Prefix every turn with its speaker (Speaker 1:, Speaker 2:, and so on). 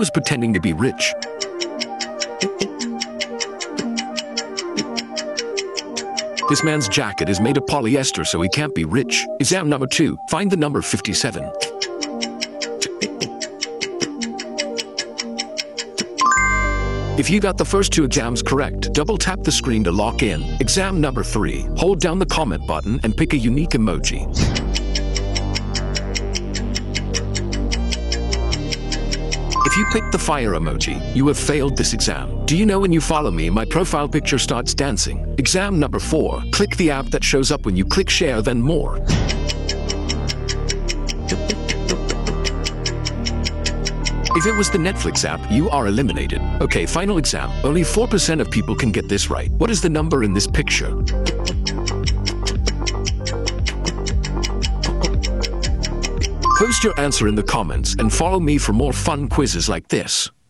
Speaker 1: was pretending to be rich. This man's jacket is made of polyester, so he can't be rich. Exam number 2. Find the number 57. If you got the first 2 exams correct, double tap the screen to lock in. Exam number 3. Hold down the comment button and pick a unique emoji. If you pick the fire emoji, you have failed this exam. Do you know when you follow me, my profile picture starts dancing? Exam number 4. Click the app that shows up when you click share, then more. If it was the Netflix app, you are eliminated. Okay, final exam. Only 4% of people can get this right. What is the number in this picture? Post your answer in the comments and follow me for more fun quizzes like this.